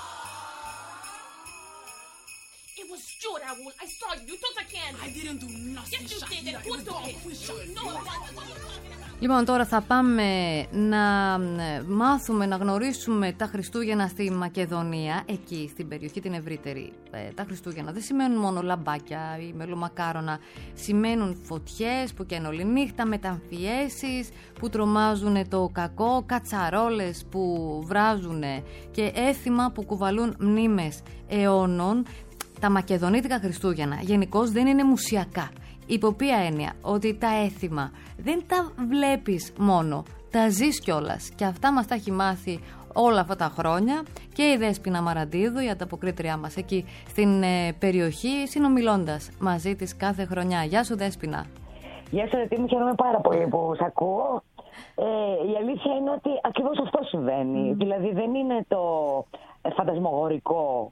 It was you, Raul. I saw you. You took the candy. I didn't do nothing. Yes, you did. It was okay. No. Λοιπόν, τώρα θα πάμε να μάθουμε, να γνωρίσουμε τα Χριστούγεννα στη Μακεδονία, εκεί στην περιοχή την ευρύτερη. Τα Χριστούγεννα δεν σημαίνουν μόνο λαμπάκια ή μελομακάρονα, σημαίνουν φωτιές που καίνουν όλη νύχτα, μεταμφιέσεις που τρομάζουν το κακό, κατσαρόλες που βράζουν και έθιμα που κουβαλούν μνήμες αιώνων. Τα μακεδονίτικα Χριστούγεννα γενικώς δεν είναι μουσιακά. Υπό ποια έννοια? Ότι τα έθιμα δεν τα βλέπεις μόνο, τα ζεις κιόλας. Και αυτά μας τα έχει μάθει όλα αυτά τα χρόνια και η Δέσποινα Μαραντίδου, η ανταποκρίτριά μας εκεί στην περιοχή, συνομιλώντας μαζί της κάθε χρονιά. Γεια σου, Δέσποινα. Γεια σου, Ρετή μου, χαίρομαι πάρα πολύ που σ' ακούω. Η αλήθεια είναι ότι ακριβώς αυτό συμβαίνει. Δηλαδή δεν είναι το φαντασμογορικό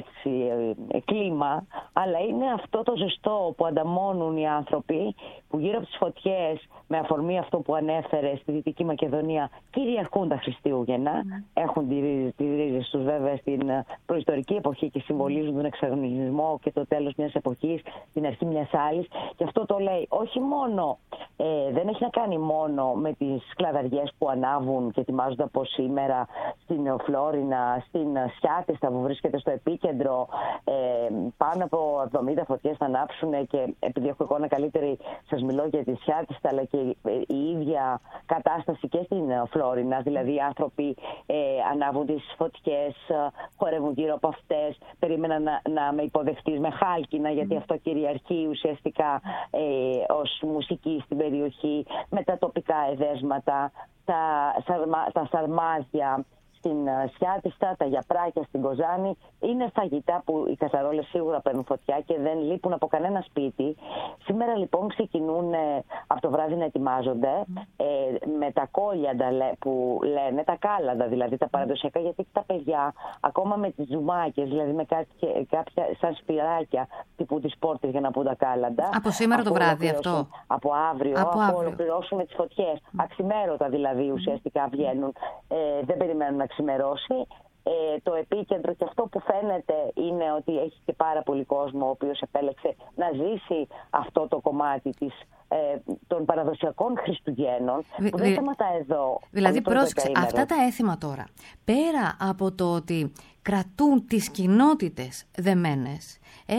κλίμα, αλλά είναι αυτό το ζεστό που ανταμώνουν οι άνθρωποι που γύρω από τις φωτιές, με αφορμή αυτό που ανέφερε στη Δυτική Μακεδονία, κυριαρχούν τα Χριστούγεννα. Έχουν τις ρίζες τους βέβαια στην προϊστορική εποχή και συμβολίζουν τον εξαγωνισμό και το τέλος μιας εποχής, την αρχή μιας άλλης. Και αυτό το λέει όχι μόνο, δεν έχει να κάνει μόνο με τις κλαδαριές που ανάβουν και ετοιμάζονται από σήμερα στην Νεοφλόρινα, στην Σιάτιστα που βρίσκεται στο επίκεντρο. Πάνω από 70 φωτιές θα ανάψουν και επειδή έχω εικόνα καλύτερη σας μιλώ για τη Σιάτιστα, αλλά και η ίδια κατάσταση και στην Φλόρινα. Δηλαδή οι άνθρωποι ανάβουν τις φωτιές, χορεύουν γύρω από αυτές, περίμεναν να με υποδεχτείς με χάλκινα, γιατί αυτό κυριαρχεί ουσιαστικά ως μουσική στην περιοχή, με τα τοπικά εδέσματα, τα σαρμάδια στην Σιάτιστα, τα γιαπράκια στην Κοζάνη. Είναι φαγητά που οι κατσαρόλες σίγουρα παίρνουν φωτιά και δεν λείπουν από κανένα σπίτι. Σήμερα λοιπόν ξεκινούν από το βράδυ να ετοιμάζονται με τα κόλιαντα που λένε, τα κάλαντα δηλαδή, τα παραδοσιακά, γιατί τα παιδιά ακόμα με τις ζουμάκες, δηλαδή με κάποια σαν σπυράκια τύπου τις πόρτες για να πούν τα κάλαντα. Από σήμερα το βράδυ αυτό. Από αύριο, από ολοκληρώσουμε τις φωτιές. Αξιμέρωτα δηλαδή ουσιαστικά βγαίνουν, δεν περιμένουν να ξημερώσει. Το επίκεντρο και αυτό που φαίνεται είναι ότι έχει και πάρα πολύ κόσμο ο οποίος επέλεξε να ζήσει αυτό το κομμάτι των παραδοσιακών Χριστουγέννων που δεν σταματά εδώ. Δηλαδή πρόσεξε, αυτά τα έθιμα τώρα, πέρα από το ότι κρατούν τις κοινότητες δεμένες,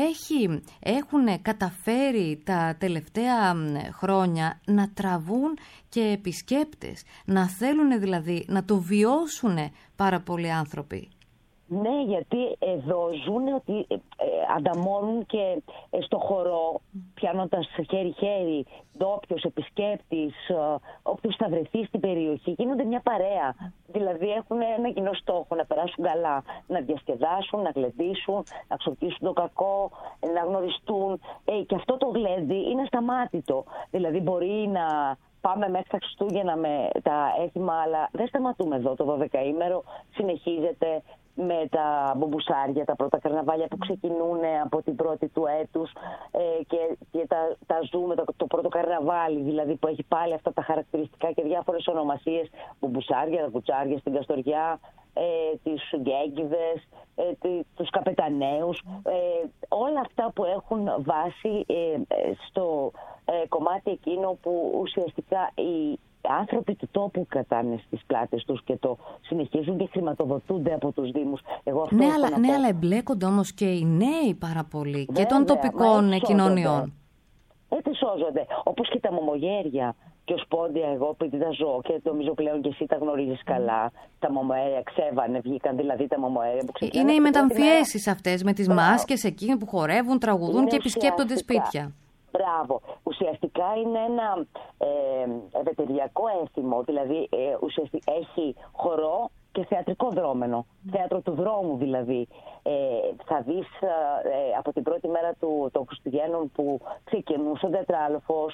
έχουν καταφέρει τα τελευταία χρόνια να τραβούν και επισκέπτες, να θέλουν δηλαδή να το βιώσουν πάρα πολλοί άνθρωποι. Ναι, γιατί εδώ ζουν ότι ανταμώνουν και στο χορό, πιάνοντας χέρι-χέρι ντόπιος, επισκέπτης, όποιος θα βρεθεί στην περιοχή, γίνονται μια παρέα. Δηλαδή έχουν ένα κοινό στόχο, να περάσουν καλά, να διασκεδάσουν, να γλεντήσουν, να ξορκίσουν το κακό, να γνωριστούν. Και αυτό το γλέντι είναι ασταμάτητο. Δηλαδή μπορεί να πάμε μέχρι τα Χριστούγεννα με τα έθιμα, αλλά δεν σταματούμε εδώ. Το 12ήμερο συνεχίζεται με τα μπομπουσάρια, τα πρώτα καρναβάλια που ξεκινούν από την πρώτη του έτους και τα ζούμε, το πρώτο καρναβάλι δηλαδή που έχει πάλι αυτά τα χαρακτηριστικά και διάφορες ονομασίες, μπομπουσάρια, τα κουτσάρια στην Καστοριά, τις γκέγκιδες, τους καπεταναίους, όλα αυτά που έχουν βάση στο κομμάτι εκείνο που ουσιαστικά οι άνθρωποι του τόπου κρατάνε στις πλάτες τους και το συνεχίζουν και χρηματοδοτούνται από τους Δήμους. Αλλά εμπλέκονται όμως και οι νέοι πάρα πολύ και των τοπικών κοινωνιών. Έτσι σώζονται. Όπως και τα μομογέρια και ο Σπόντια, εγώ επειδή τα ζω και νομίζω πλέον και εσύ τα γνωρίζεις καλά, τα μομοέρια ξέβανε, βγήκαν δηλαδή τα μομοέρια που ξεκινάνε. Είναι οι μεταμφιέσεις αυτές με τις μάσκες εκείνοι που χορεύουν, τραγουδούν και επισκέπτονται σπίτια. Μπράβο. Ουσιαστικά είναι ένα ευαιτηριακό έθιμο, δηλαδή ουσιαστικά έχει χορό και θεατρικό δρόμενο. Θέατρο του δρόμου δηλαδή. Θα δεις από την πρώτη μέρα των Χριστουγέννων που ξεκινούν στον Τετράλοφο,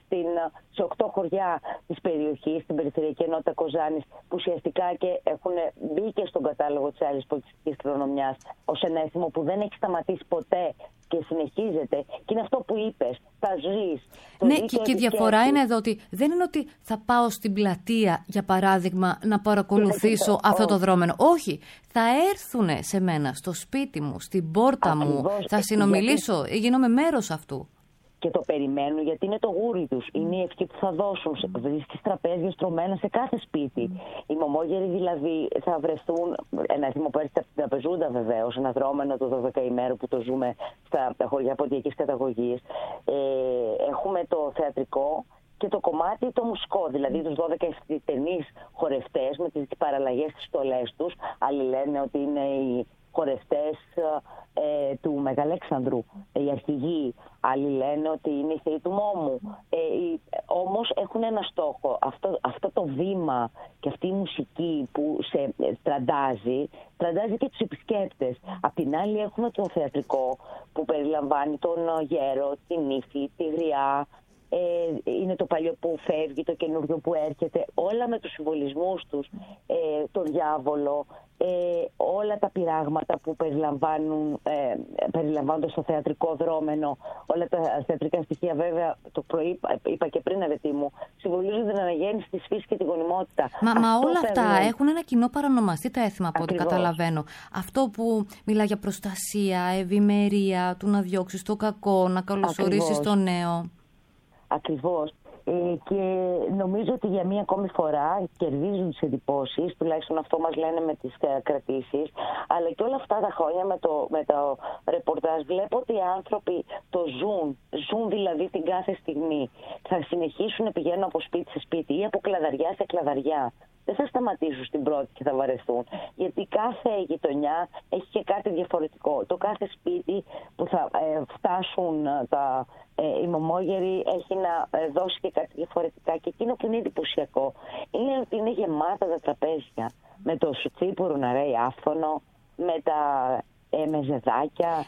σε 8 χωριά της περιοχής, στην περιφερειακή ενότητα Κοζάνης, που ουσιαστικά και έχουν μπει και στον κατάλογο της άλλης πολιτιστικής κληρονομιάς ως ένα έθιμο που δεν έχει σταματήσει ποτέ και συνεχίζεται. Και είναι αυτό που είπες, θα ζεις. Ναι, και η διαφορά είναι εδώ ότι δεν είναι ότι θα πάω στην πλατεία, για παράδειγμα, να παρακολουθήσω αυτό το δρόμενο. Όχι, θα έρθουν σε μένα, στο σπίτι μου, στην πόρτα μου, θα συνομιλήσω, γίνομαι μέρος αυτού. Και το περιμένουν γιατί είναι το γούρι τους. Είναι η ευχή που θα δώσουν. Βρίσκεις τραπέζια στρωμένα σε κάθε σπίτι. Οι μομόγεροι δηλαδή θα βρεθούν. Ένα έθιμο που έρχεται από την Τραπεζούντα βεβαίως, ένα δρόμενο το 12ημέρο που το ζούμε στα χωριά ποντιακής καταγωγής. Έχουμε το θεατρικό και το κομμάτι το μουσικό, δηλαδή τους 12 ευθυτενείς χορευτές με τις παραλλαγές στις στολές τους. Άλλοι λένε ότι είναι οι χορευτές του Μεγαλέξανδρου, οι αρχηγοί. Άλλοι λένε ότι είναι οι θεοί του Μόμου. Όμως έχουν ένα στόχο. Αυτό το βήμα και αυτή η μουσική που σε τραντάζει και τους επισκέπτες. Απ' την άλλη έχουμε το θεατρικό που περιλαμβάνει τον γέρο, την ύφη, τη γριά. Είναι το παλιό που φεύγει, το καινούριο που έρχεται, όλα με τους συμβολισμούς τους, τον διάβολο, όλα τα πειράγματα που περιλαμβάνονται στο θεατρικό δρόμενο, όλα τα θεατρικά στοιχεία βέβαια, το είπα και πριν αρετή μου, συμβολίζουν την αναγέννηση της φύσης και τη γονιμότητα. Μα όλα αυτά έχουν ένα κοινό παρανομαστή τα έθιμα από ό,τι καταλαβαίνω. Αυτό που μιλά για προστασία, ευημερία, του να διώξεις το κακό, να καλωσορίσεις το νέο. Ακριβώς. Και νομίζω ότι για μία ακόμη φορά κερδίζουν τις εντυπώσεις, τουλάχιστον αυτό μας λένε με τις κρατήσεις, αλλά και όλα αυτά τα χρόνια με το ρεπορτάζ βλέπω ότι οι άνθρωποι το ζουν δηλαδή την κάθε στιγμή. Θα συνεχίσουν να πηγαίνουν από σπίτι σε σπίτι ή από κλαδαριά σε κλαδαριά. Δεν θα σταματήσουν στην πρώτη και θα βαρεθούν, γιατί κάθε γειτονιά έχει και κάτι διαφορετικό. Το κάθε σπίτι που θα φτάσουν οι μομόγεροι έχει να δώσει και κάτι διαφορετικά. Και εκείνο που είναι εντυπωσιακό είναι ότι είναι γεμάτα τα τραπέζια με το σουτσίπουρο να ρέει άφθονο, με τα μεζεδάκια,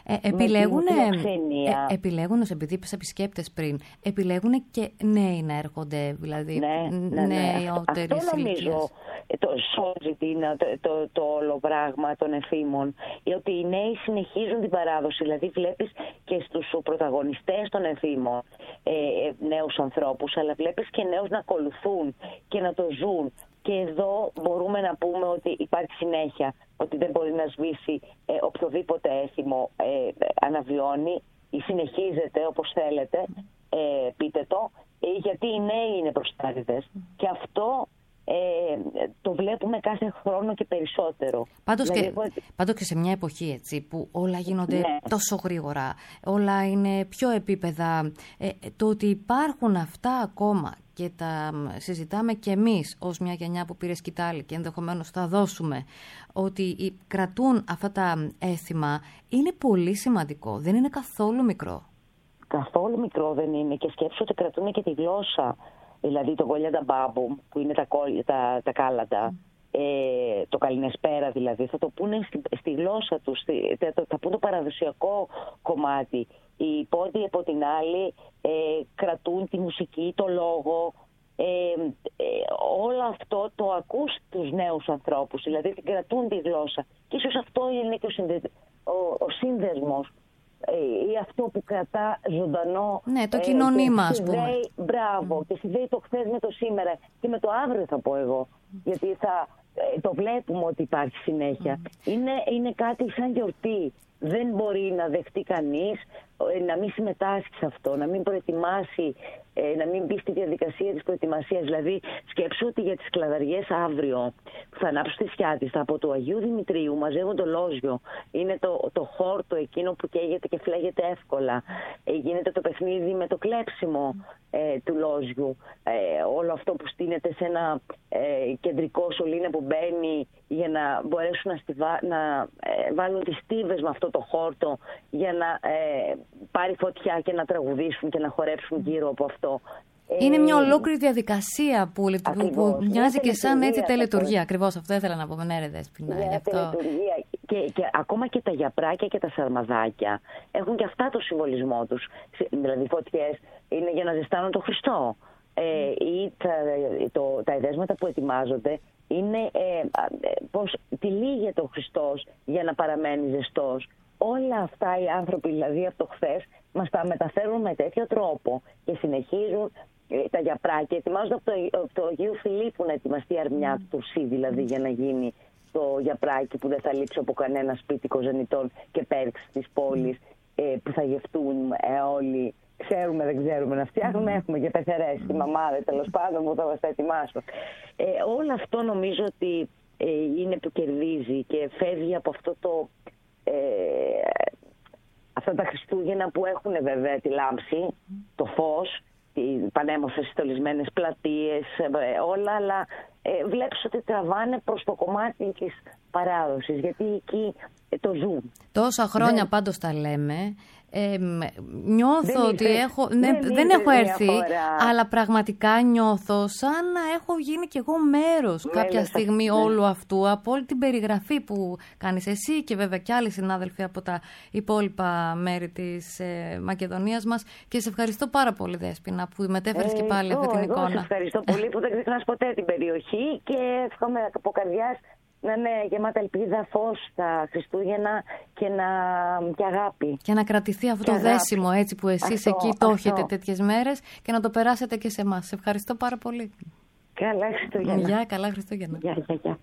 επιλέγουν, επειδή είπες επισκέπτες πριν, επιλέγουν και νέοι να έρχονται, δηλαδή νεότερης αυτό νομίζω σώζει το όλο πράγμα των εφήμων, ότι οι νέοι συνεχίζουν την παράδοση. Δηλαδή βλέπεις και στους πρωταγωνιστές των εφήμων νέους ανθρώπους, αλλά βλέπεις και νέους να ακολουθούν και να το ζουν. Και εδώ μπορούμε να πούμε ότι υπάρχει συνέχεια, ότι δεν μπορεί να σβήσει οποιοδήποτε έθιμο αναβιώνει ή συνεχίζεται όπως θέλετε, πείτε το, γιατί οι νέοι είναι προστάτητες. Και αυτό το βλέπουμε κάθε χρόνο και περισσότερο. Πάντως και σε μια εποχή έτσι, που όλα γίνονται τόσο γρήγορα, όλα είναι πιο επίπεδα, το ότι υπάρχουν αυτά ακόμα και τα συζητάμε και εμείς ως μια γενιά που πήρε σκητάλη και ενδεχομένως θα δώσουμε, ότι κρατούν αυτά τα έθιμα, είναι πολύ σημαντικό, δεν είναι καθόλου μικρό. Καθόλου μικρό δεν είναι, και σκέψου ότι κρατούν και τη γλώσσα. Δηλαδή το Γολιάντα Μπάμπου, που είναι τα κάλαντα, το Καληνεσπέρα δηλαδή, θα το πούνε στη γλώσσα τους, θα πούνε το παραδοσιακό κομμάτι. Οι Πόντιοι από την άλλη κρατούν τη μουσική, το λόγο, όλο αυτό το ακούς τους νέους ανθρώπους, δηλαδή την κρατούν τη γλώσσα. Και ίσως αυτό είναι και ο σύνδεσμος, ή αυτό που κρατά ζωντανό. Ναι, το κοινωνήμα, ας πούμε. Μπράβο, και συνδέει το χθες με το σήμερα και με το αύριο, θα πω εγώ. Γιατί το βλέπουμε ότι υπάρχει συνέχεια. Είναι κάτι σαν γιορτή. Δεν μπορεί να δεχτεί κανείς να μην συμμετάσχει σε αυτό, να μην προετοιμάσει, να μην μπει στη διαδικασία της προετοιμασίας. Δηλαδή, σκέψου ότι για τις κλαδαριές αύριο που θα ανάψουν τη Σιάτιστα από του Αγίου Δημητρίου, μαζεύουν το λόζιο. Είναι το χόρτο εκείνο που καίγεται και φλέγεται εύκολα. Γίνεται το παιχνίδι με το κλέψιμο του λόζιου. Όλο αυτό που στείνεται σε ένα κεντρικό σωλήνα που μπαίνει για να μπορέσουν να βάλουν τις στίβες με αυτό το χόρτο για να πάρει φωτιά και να τραγουδήσουν και να χορέψουν γύρω από αυτό. Είναι μια ολόκληρη διαδικασία που μοιάζει και σαν έτσι τελετουργία. Ακριβώς αυτό ήθελα να πω. Ναι, ρε Δέσποινα. Τελετουργία. Και ακόμα και τα γιαπράκια και τα σαρμαδάκια έχουν και αυτά το συμβολισμό τους. Δηλαδή φωτιές είναι για να ζεστάνουν τον Χριστό. Ή τα εδέσματα που ετοιμάζονται είναι πως τυλίγεται ο Χριστός για να παραμένει ζεστός. Όλα αυτά οι άνθρωποι δηλαδή από το χθες μας τα μεταφέρουν με τέτοιο τρόπο και συνεχίζουν τα γιαπράκια. Ετοιμάζονται από το Αγίου Φιλίππου να ετοιμαστεί η αρμιά του Τουρσί, δηλαδή, για να γίνει το γιαπράκι που δεν θα λείψει από κανένα σπίτι κοζανιτών και πέριξ της πόλης, που θα γευτούν όλοι. Ξέρουμε, δεν ξέρουμε να φτιάχνουμε, έχουμε και πεθερές στη μαμάδε, τέλος πάντων, που θα μας τα ετοιμάσουν. Όλο αυτό νομίζω ότι είναι που κερδίζει και φεύγει από αυτό αυτά τα Χριστούγεννα που έχουν βέβαια τη λάμψη, το φως, οι πανέμορφες στολισμένες πλατείες, όλα, αλλά βλέπεις ότι τραβάνε προς το κομμάτι της παράδοσης, γιατί εκεί το ζουν. Τόσα χρόνια πάντως τα λέμε. Νιώθω ότι δεν έχω έρθει, αλλά πραγματικά νιώθω σαν να έχω γίνει κι εγώ μέρος κάποια στιγμή όλου αυτού, από όλη την περιγραφή που κάνεις εσύ και βέβαια και άλλοι συνάδελφοι από τα υπόλοιπα μέρη της Μακεδονίας μας, και σε ευχαριστώ πάρα πολύ, Δέσποινα, που μετέφερες και πάλι αυτή την εικόνα. Σε ευχαριστώ πολύ που δεν ξεχνάς ποτέ την περιοχή και εύχομαι από καρδιάς να είναι γεμάτα ελπίδα, φως τα Χριστούγεννα και αγάπη. Και να κρατηθεί αυτό το δέσιμο έτσι που εσείς εκεί το έχετε τέτοιες μέρες και να το περάσετε και σε εμάς. Σε ευχαριστώ πάρα πολύ. Καλά Χριστούγεννα. Γεια, καλά Χριστούγεννα. Γεια.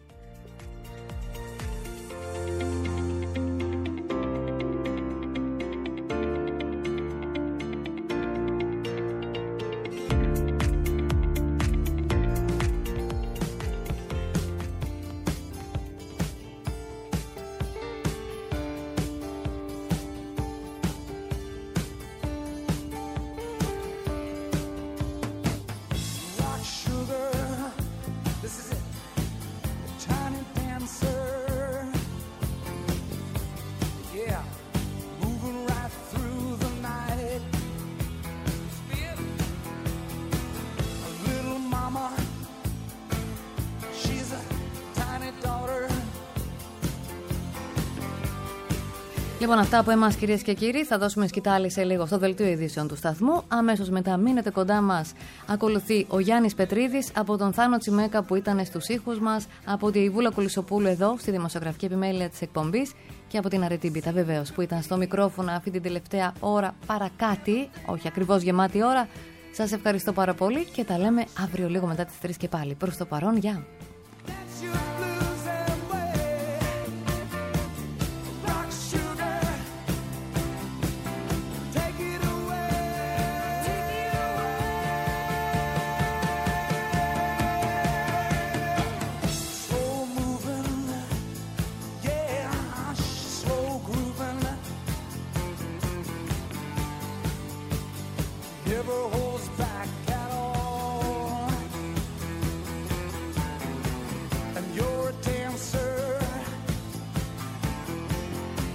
Λοιπόν, αυτά από εμάς, κυρίες και κύριοι. Θα δώσουμε σκητάλη σε λίγο στο δελτίο ειδήσεων του σταθμού. Αμέσως μετά μείνετε κοντά μας. Ακολουθεί ο Γιάννης Πετρίδης, από τον Θάνο Τσιμέκα που ήταν στους ήχους μας, από τη Βούλα Κουλισοπούλου εδώ στη δημοσιογραφική επιμέλεια της εκπομπής και από την Αρετή Μπίτα βεβαίως που ήταν στο μικρόφωνο αυτή την τελευταία ώρα παρακάτι, όχι ακριβώς γεμάτη ώρα. Σας ευχαριστώ πάρα πολύ και τα λέμε αύριο λίγο μετά τις 3 και πάλι. Προς το παρόν, γεια.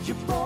You're born